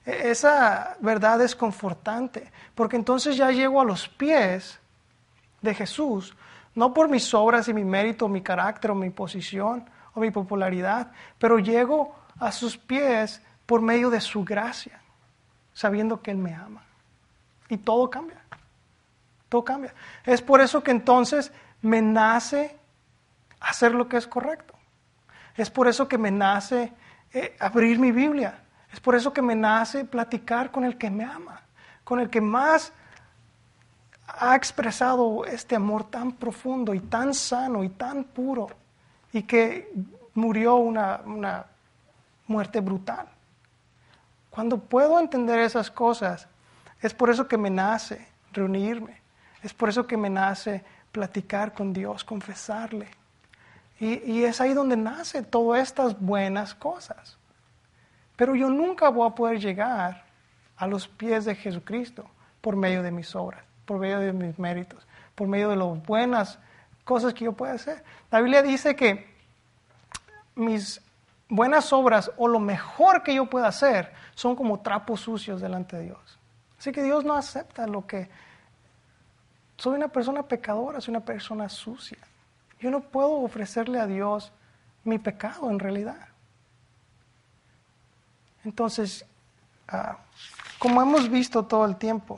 Esa verdad es confortante, porque entonces ya llego a los pies de Jesús, no por mis obras y mi mérito, mi carácter o mi posición o mi popularidad, pero llego a sus pies por medio de su gracia, sabiendo que Él me ama. Y todo cambia, todo cambia. Es por eso que entonces me nace hacer lo que es correcto. Es por eso que me nace eh, abrir mi Biblia. Es por eso que me nace platicar con el que me ama, con el que más ha expresado este amor tan profundo y tan sano y tan puro y que murió una, una muerte brutal. Cuando puedo entender esas cosas, es por eso que me nace reunirme, es por eso que me nace platicar con Dios, confesarle. Y, y es ahí donde nace todas estas buenas cosas. Pero yo nunca voy a poder llegar a los pies de Jesucristo por medio de mis obras, por medio de mis méritos, por medio de las buenas cosas que yo pueda hacer. La Biblia dice que mis buenas obras o lo mejor que yo pueda hacer son como trapos sucios delante de Dios. Así que Dios no acepta lo que... Soy una persona pecadora, soy una persona sucia. Yo no puedo ofrecerle a Dios mi pecado en realidad. Entonces, uh, como hemos visto todo el tiempo,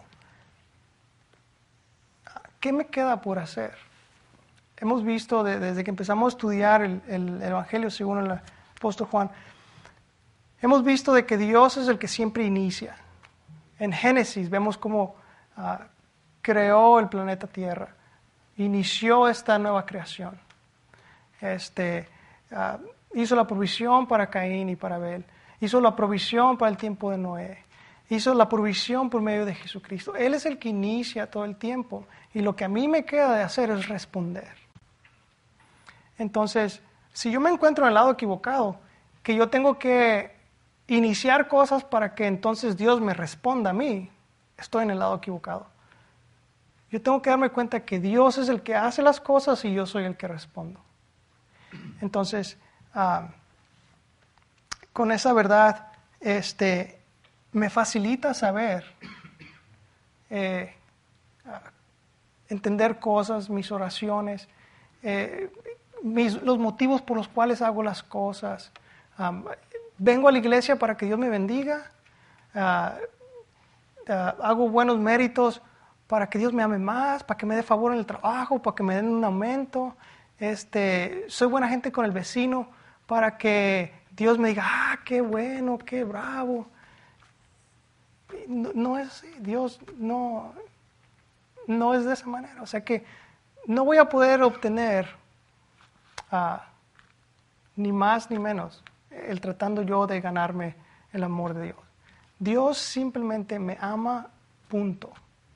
¿qué me queda por hacer? Hemos visto de, desde que empezamos a estudiar el, el Evangelio según el apóstol Juan, hemos visto de que Dios es el que siempre inicia. En Génesis vemos cómo uh, creó el planeta Tierra, inició esta nueva creación. Este, uh, hizo la provisión para Caín y para Abel. Hizo la provisión para el tiempo de Noé. Hizo la provisión por medio de Jesucristo. Él es el que inicia todo el tiempo. Y lo que a mí me queda de hacer es responder. Entonces, si yo me encuentro en el lado equivocado, que yo tengo que iniciar cosas para que entonces Dios me responda a mí, estoy en el lado equivocado. Yo tengo que darme cuenta que Dios es el que hace las cosas y yo soy el que respondo. Entonces, uh, con esa verdad, este, me facilita saber, eh, entender cosas, mis oraciones, eh, mis, los motivos por los cuales hago las cosas. Um, vengo a la iglesia para que Dios me bendiga, uh, uh, hago buenos méritos para que Dios me ame más, para que me dé favor en el trabajo, para que me den un aumento. Este, soy buena gente con el vecino para que Dios me diga, ah, qué bueno, qué bravo. No, no es así, Dios no, no es de esa manera. O sea que no voy a poder obtener uh, ni más ni menos el tratando yo de ganarme el amor de Dios. Dios simplemente me ama, punto.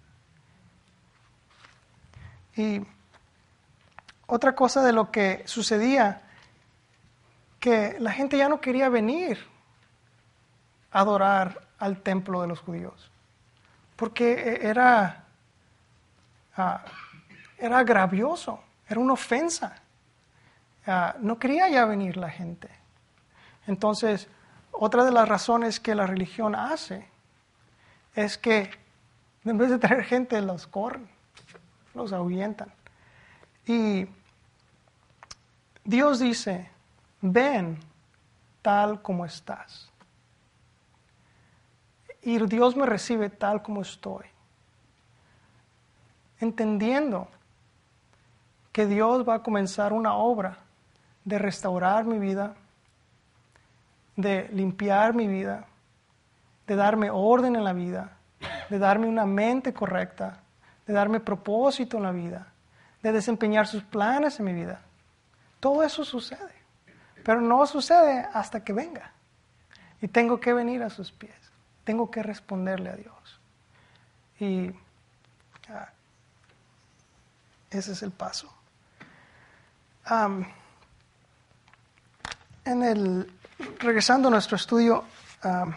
Y otra cosa de lo que sucedía, que la gente ya no quería venir a adorar al templo de los judíos, porque era, uh, era agravioso, era una ofensa. Uh, no quería ya venir la gente. Entonces, otra de las razones que la religión hace es que en vez de traer gente, los corren, los ahuyentan. Y Dios dice, ven tal como estás. Y Dios me recibe tal como estoy. Entendiendo que Dios va a comenzar una obra de restaurar mi vida, de limpiar mi vida, de darme orden en la vida, de darme una mente correcta, de darme propósito en la vida, de desempeñar sus planes en mi vida. Todo eso sucede, pero no sucede hasta que venga. Y tengo que venir a sus pies, tengo que responderle a Dios. Y ah, ese es el paso. Um, en el, regresando a nuestro estudio, um,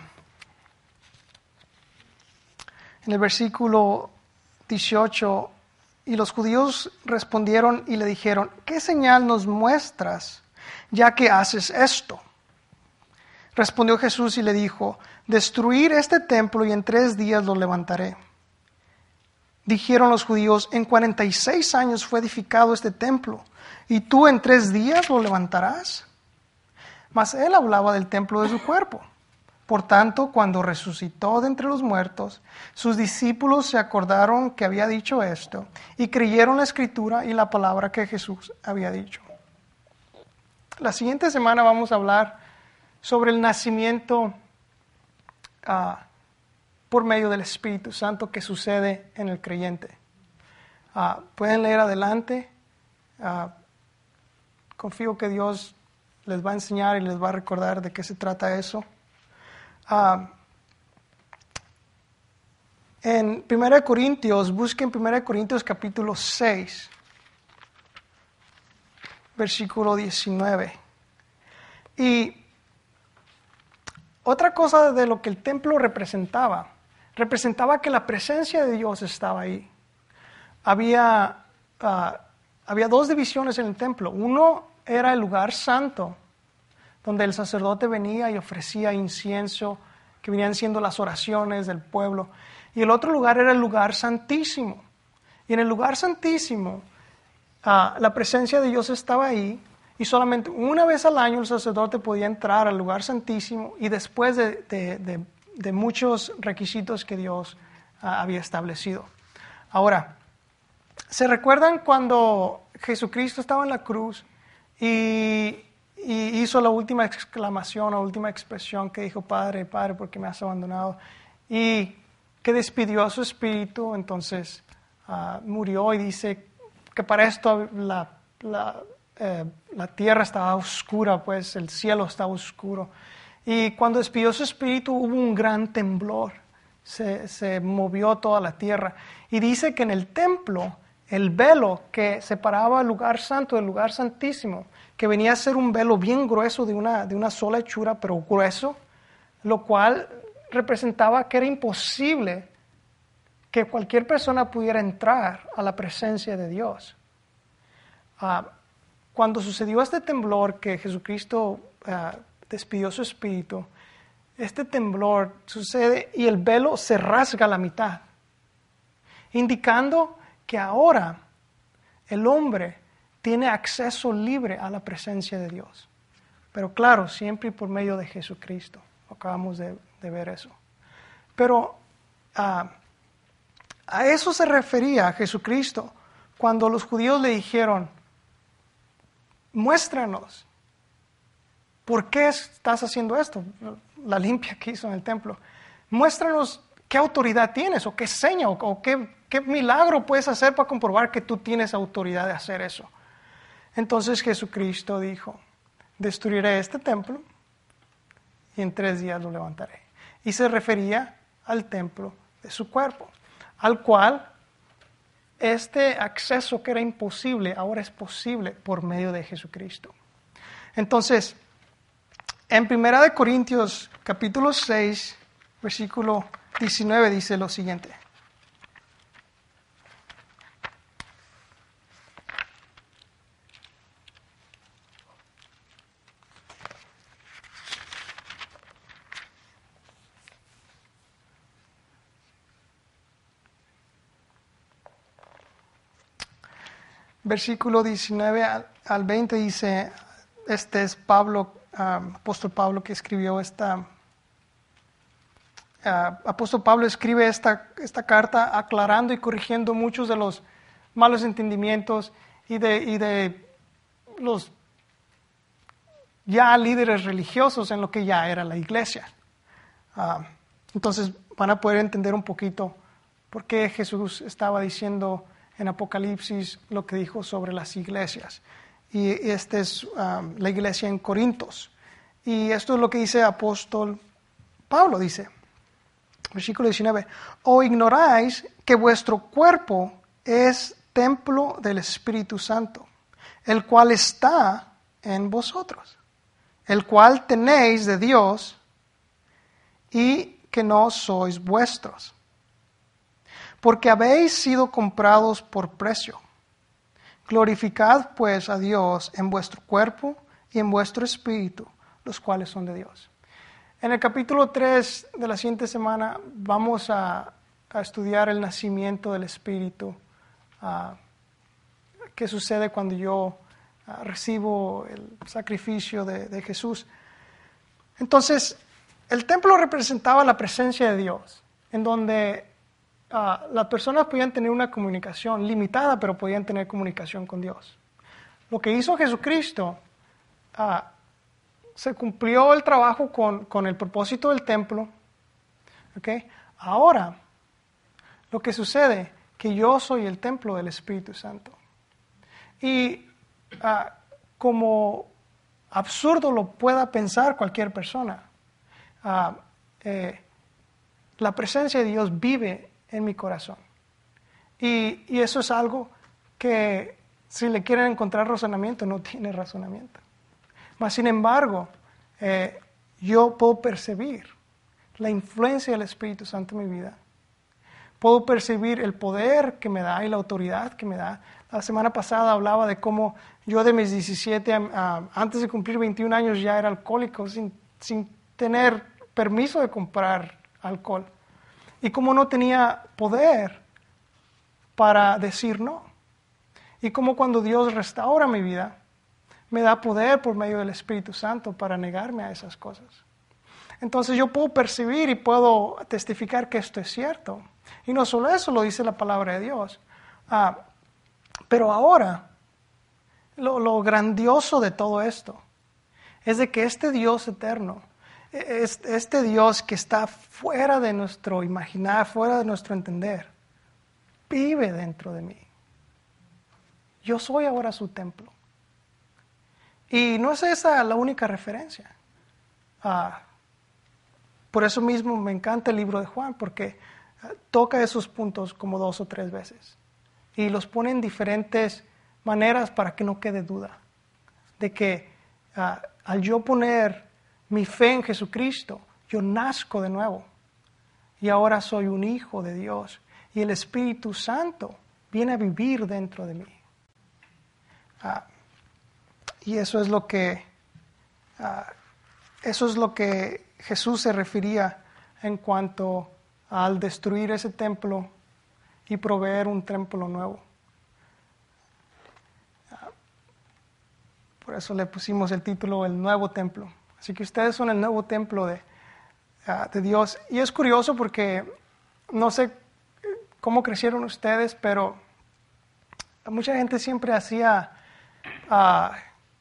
en el versículo dieciocho, y los judíos respondieron y le dijeron, ¿qué señal nos muestras ya que haces esto? Respondió Jesús y le dijo, destruir este templo y en tres días lo levantaré. Dijeron los judíos, en cuarenta y seis años fue edificado este templo, ¿y tú en tres días lo levantarás? Mas él hablaba del templo de su cuerpo. Por tanto, cuando resucitó de entre los muertos, sus discípulos se acordaron que había dicho esto y creyeron la escritura y la palabra que Jesús había dicho. La siguiente semana vamos a hablar sobre el nacimiento uh, por medio del Espíritu Santo que sucede en el creyente. Uh, pueden leer adelante. Uh, confío que Dios les va a enseñar y les va a recordar de qué se trata eso. Uh, en primera de Corintios, busquen primera de Corintios capítulo seis, versículo diecinueve. Y otra cosa de lo que el templo representaba, representaba que la presencia de Dios estaba ahí. Había, uh, había dos divisiones en el templo. Uno era el lugar santo, donde el sacerdote venía y ofrecía incienso, que venían siendo las oraciones del pueblo. Y el otro lugar era el lugar santísimo. Y en el lugar santísimo, uh, la presencia de Dios estaba ahí, y solamente una vez al año el sacerdote podía entrar al lugar santísimo y después de, de, de, de muchos requisitos que Dios uh, había establecido. Ahora, ¿se recuerdan cuando Jesucristo estaba en la cruz y, y hizo la última exclamación, la última expresión que dijo, Padre, Padre, ¿por qué me has abandonado? Y que despidió a su espíritu, entonces uh, murió y dice que para esto la... la Eh, la tierra estaba oscura, pues el cielo estaba oscuro. Y cuando despidió su espíritu hubo un gran temblor, se, se movió toda la tierra. Y dice que en el templo, el velo que separaba el lugar santo del lugar santísimo, que venía a ser un velo bien grueso de una, de una sola hechura, pero grueso, lo cual representaba que era imposible que cualquier persona pudiera entrar a la presencia de Dios. Uh, Cuando sucedió este temblor que Jesucristo uh, despidió su espíritu, este temblor sucede y el velo se rasga a la mitad, indicando que ahora el hombre tiene acceso libre a la presencia de Dios. Pero claro, siempre por medio de Jesucristo. Acabamos de, de ver eso. Pero uh, a eso se refería Jesucristo cuando los judíos le dijeron, muéstranos, ¿por qué estás haciendo esto? La limpia que hizo en el templo. Muéstranos qué autoridad tienes, o qué seña, o, o qué, qué milagro puedes hacer para comprobar que tú tienes autoridad de hacer eso. Entonces Jesucristo dijo, destruiré este templo y en tres días lo levantaré. Y se refería al templo de su cuerpo, al cual este acceso que era imposible, ahora es posible por medio de Jesucristo. Entonces, en primera de Corintios, capítulo seis, versículo diecinueve, dice lo siguiente. Versículo diecinueve al veinte dice, este es Pablo, um, apóstol Pablo que escribió esta, uh, apóstol Pablo escribe esta, esta carta aclarando y corrigiendo muchos de los malos entendimientos y de, y de los ya líderes religiosos en lo que ya era la iglesia. Uh, entonces van a poder entender un poquito por qué Jesús estaba diciendo en Apocalipsis lo que dijo sobre las iglesias. Y esta es um, la iglesia en Corintos. Y esto es lo que dice el apóstol Pablo, dice, versículo diecinueve, ¿o ignoráis que vuestro cuerpo es templo del Espíritu Santo, el cual está en vosotros, el cual tenéis de Dios y que no sois vuestros? Porque habéis sido comprados por precio. Glorificad pues a Dios en vuestro cuerpo y en vuestro espíritu, los cuales son de Dios. En el capítulo tres de la siguiente semana vamos a, a estudiar el nacimiento del Espíritu. Uh, ¿Qué sucede cuando yo uh, recibo el sacrificio de, de Jesús? Entonces, el templo representaba la presencia de Dios, en donde uh, las personas podían tener una comunicación limitada, pero podían tener comunicación con Dios. Lo que hizo Jesucristo, uh, se cumplió el trabajo con, con el propósito del templo. ¿Okay? Ahora, lo que sucede, que yo soy el templo del Espíritu Santo. Y uh, como absurdo lo pueda pensar cualquier persona, uh, eh, la presencia de Dios vive en mi corazón. Y, y eso es algo que si le quieren encontrar razonamiento, no tiene razonamiento. Mas, sin embargo, eh, yo puedo percibir la influencia del Espíritu Santo en mi vida. Puedo percibir el poder que me da y la autoridad que me da. La semana pasada hablaba de cómo yo de mis diecisiete, uh, antes de cumplir veintiún años, ya era alcohólico sin, sin tener permiso de comprar alcohol. Y cómo no tenía poder para decir no. Y cómo cuando Dios restaura mi vida, me da poder por medio del Espíritu Santo para negarme a esas cosas. Entonces yo puedo percibir y puedo testificar que esto es cierto. Y no solo eso, lo dice la palabra de Dios. Ah, pero ahora, lo, lo grandioso de todo esto es de que este Dios eterno, este, este Dios que está fuera de nuestro imaginar, fuera de nuestro entender, vive dentro de mí. Yo soy ahora su templo. Y no es esa la única referencia. Ah, por eso mismo me encanta el libro de Juan, porque ah, toca esos puntos como dos o tres veces. Y los pone en diferentes maneras para que no quede duda. De que ah, al yo poner mi fe en Jesucristo, yo nazco de nuevo. Y ahora soy un hijo de Dios. Y el Espíritu Santo viene a vivir dentro de mí. Ah, Y eso es lo que uh, eso es lo que Jesús se refería en cuanto al destruir ese templo y proveer un templo nuevo. Uh, por eso le pusimos el título El Nuevo Templo. Así que ustedes son el nuevo templo de, uh, de Dios. Y es curioso porque no sé cómo crecieron ustedes, pero mucha gente siempre hacía Uh,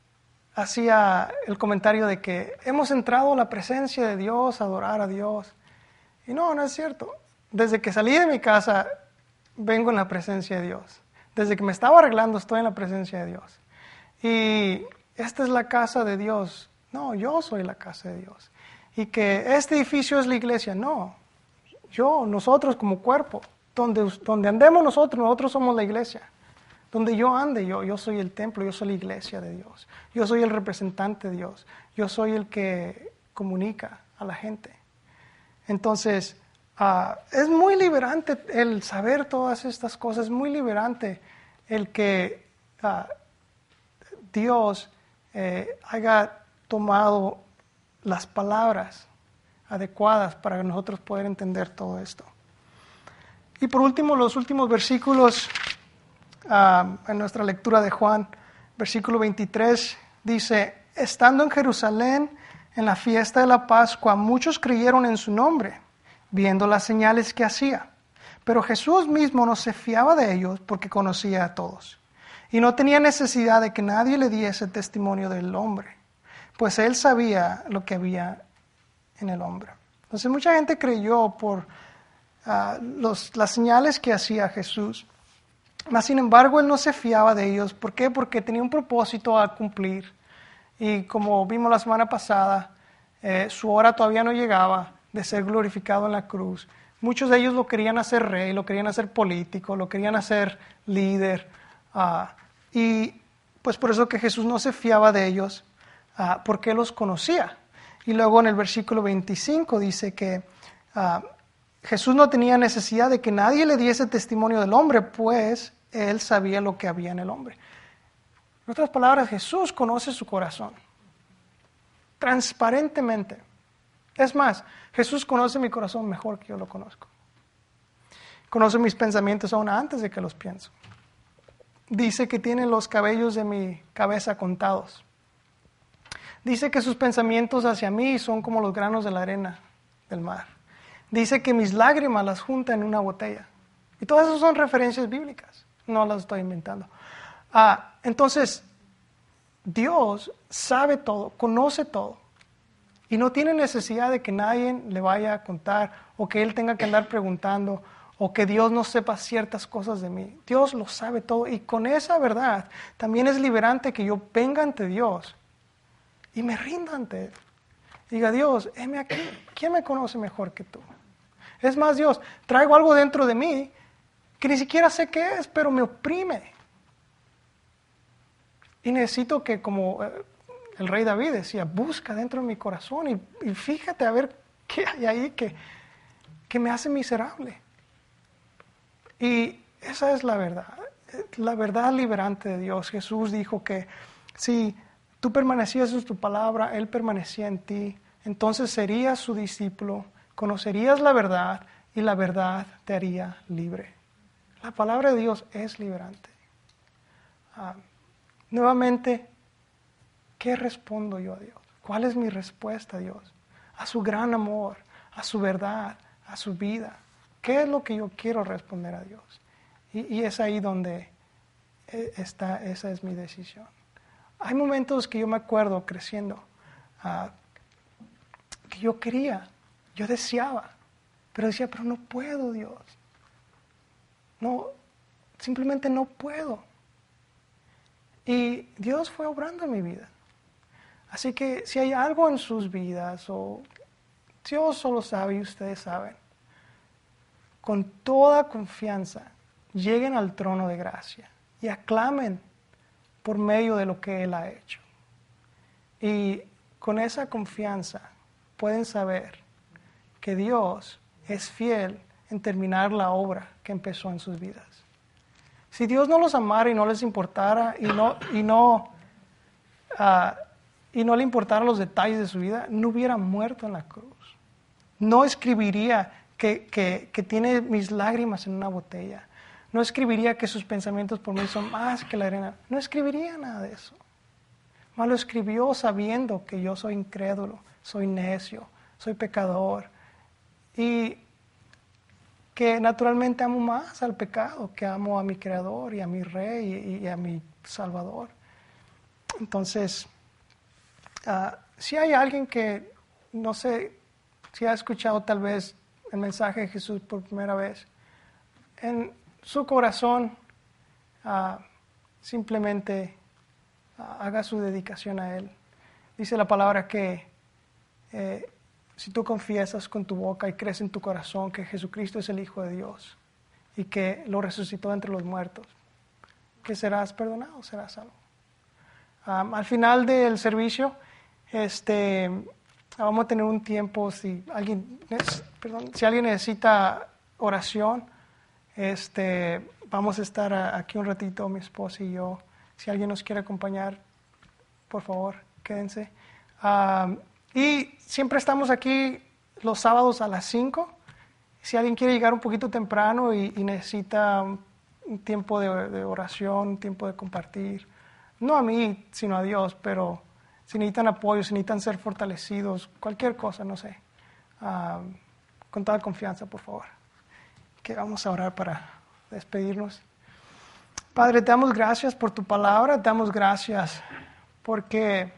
hacía el comentario de que hemos entrado a la presencia de Dios, a adorar a Dios. Y no, no es cierto. Desde que salí de mi casa, vengo en la presencia de Dios. Desde que me estaba arreglando, estoy en la presencia de Dios. Y esta es la casa de Dios. No, yo soy la casa de Dios. Y que este edificio es la iglesia. No, yo, nosotros como cuerpo, donde, donde andemos nosotros, nosotros somos la iglesia. Donde yo ande, yo, yo soy el templo, yo soy la iglesia de Dios. Yo soy el representante de Dios. Yo soy el que comunica a la gente. Entonces, uh, es muy liberante el saber todas estas cosas. Es muy liberante el que uh, Dios eh, haya tomado las palabras adecuadas para nosotros poder entender todo esto. Y por último, los últimos versículos. Uh, en nuestra lectura de Juan, versículo veintitrés, dice: estando en Jerusalén, en la fiesta de la Pascua, muchos creyeron en su nombre, viendo las señales que hacía. Pero Jesús mismo no se fiaba de ellos porque conocía a todos. Y no tenía necesidad de que nadie le diese testimonio del hombre, pues él sabía lo que había en el hombre. Entonces mucha gente creyó por uh, los, las señales que hacía Jesús. Mas, sin embargo, él no se fiaba de ellos. ¿Por qué? Porque tenía un propósito a cumplir. Y como vimos la semana pasada, eh, su hora todavía no llegaba de ser glorificado en la cruz. Muchos de ellos lo querían hacer rey, lo querían hacer político, lo querían hacer líder. Uh, y pues por eso que Jesús no se fiaba de ellos, uh, porque los conocía. Y luego en el versículo veinticinco dice que Uh, Jesús no tenía necesidad de que nadie le diese testimonio del hombre, pues él sabía lo que había en el hombre. En otras palabras, Jesús conoce su corazón transparentemente. Es más, Jesús conoce mi corazón mejor que yo lo conozco. Conoce mis pensamientos aún antes de que los pienso. Dice que tiene los cabellos de mi cabeza contados. Dice que sus pensamientos hacia mí son como los granos de la arena del mar. Dice que mis lágrimas las junta en una botella. Y todas esas son referencias bíblicas. No las estoy inventando. Ah, entonces, Dios sabe todo, conoce todo. Y no tiene necesidad de que nadie le vaya a contar o que Él tenga que andar preguntando o que Dios no sepa ciertas cosas de mí. Dios lo sabe todo. Y con esa verdad también es liberante que yo venga ante Dios y me rinda ante Él. Diga, Dios, heme aquí. ¿Quién me conoce mejor que tú? Es más, Dios, traigo algo dentro de mí que ni siquiera sé qué es, pero me oprime. Y necesito que, como eh, el rey David decía, busca dentro de mi corazón y, y fíjate a ver qué hay ahí que, que me hace miserable. Y esa es la verdad, la verdad liberante de Dios. Jesús dijo que si tú permanecías en tu palabra, Él permanecía en ti, entonces serías su discípulo, conocerías la verdad y la verdad te haría libre. La palabra de Dios es liberante. Ah, nuevamente, ¿qué respondo yo a Dios? ¿Cuál es mi respuesta a Dios? A su gran amor, a su verdad, a su vida. ¿Qué es lo que yo quiero responder a Dios? Y, y es ahí donde está, esa es mi decisión. Hay momentos que yo me acuerdo creciendo, uh, que yo quería, yo deseaba, pero decía, pero no puedo, Dios. No, simplemente no puedo. Y Dios fue obrando en mi vida. Así que si hay algo en sus vidas, o Dios solo sabe y ustedes saben, con toda confianza, lleguen al trono de gracia y aclamen por medio de lo que Él ha hecho. Y con esa confianza pueden saber que Dios es fiel en terminar la obra que empezó en sus vidas. Si Dios no los amara y no les importara y no, y no, uh, y no le importaran los detalles de su vida, no hubiera muerto en la cruz. No escribiría que, que, que tiene mis lágrimas en una botella. No escribiría que sus pensamientos por mí son más que la arena. No escribiría nada de eso. Más lo escribió sabiendo que yo soy incrédulo, soy necio, soy pecador. Y que naturalmente amo más al pecado, que amo a mi Creador y a mi Rey y, y a mi Salvador. Entonces, uh, si hay alguien que, no sé, si ha escuchado tal vez el mensaje de Jesús por primera vez, en su corazón uh, simplemente uh, haga su dedicación a Él. Dice la palabra que eh, si tú confiesas con tu boca y crees en tu corazón que Jesucristo es el Hijo de Dios y que lo resucitó entre los muertos, que serás perdonado, serás salvo. Um, al final del servicio, este, vamos a tener un tiempo, si alguien, perdón, si alguien necesita oración, este, vamos a estar aquí un ratito, mi esposa y yo. Si alguien nos quiere acompañar, por favor, quédense. Um, y siempre estamos aquí los sábados a las cinco. Si alguien quiere llegar un poquito temprano y, y necesita un tiempo de, de oración, un tiempo de compartir, no a mí, sino a Dios, pero si necesitan apoyo, si necesitan ser fortalecidos, cualquier cosa, no sé, um, con toda confianza, por favor. Que vamos a orar para despedirnos. Padre, te damos gracias por tu palabra, te damos gracias porque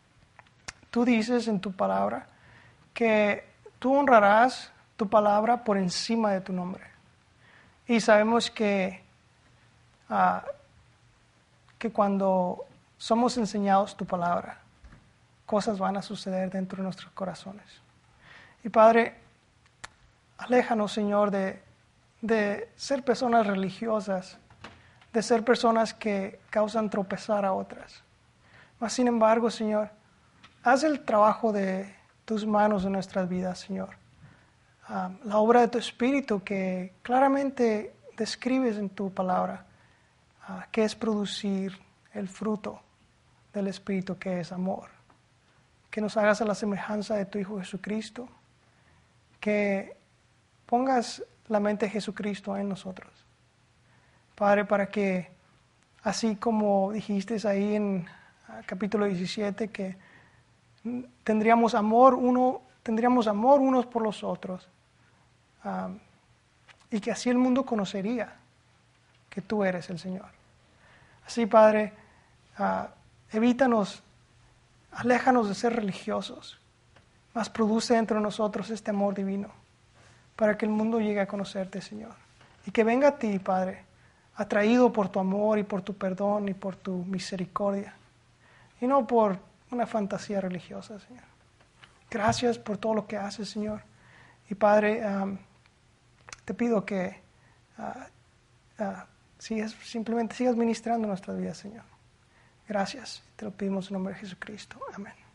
tú dices en tu palabra que tú honrarás tu palabra por encima de tu nombre. Y sabemos que, uh, que cuando somos enseñados tu palabra, cosas van a suceder dentro de nuestros corazones. Y Padre, aléjanos, Señor, de, de ser personas religiosas, de ser personas que causan tropezar a otras. Mas, sin embargo, Señor, haz el trabajo de tus manos en nuestras vidas, Señor. Um, la obra de tu Espíritu que claramente describes en tu palabra, uh, que es producir el fruto del Espíritu, que es amor, que nos hagas a la semejanza de tu Hijo Jesucristo, que pongas la mente de Jesucristo en nosotros. Padre, para que, así como dijiste ahí en uh, capítulo diecisiete, que tendríamos amor uno, tendríamos amor unos por los otros, um, y que así el mundo conocería que tú eres el Señor. Así, Padre, uh, evítanos, aléjanos de ser religiosos, mas produce entre nosotros este amor divino, para que el mundo llegue a conocerte, Señor. Y que venga a ti, Padre, atraído por tu amor y por tu perdón y por tu misericordia, y no por una fantasía religiosa, Señor. Gracias por todo lo que haces, Señor. Y Padre, um, te pido que uh, uh, sigas, simplemente sigas ministrando nuestras vidas, Señor. Gracias. Te lo pedimos en nombre de Jesucristo. Amén.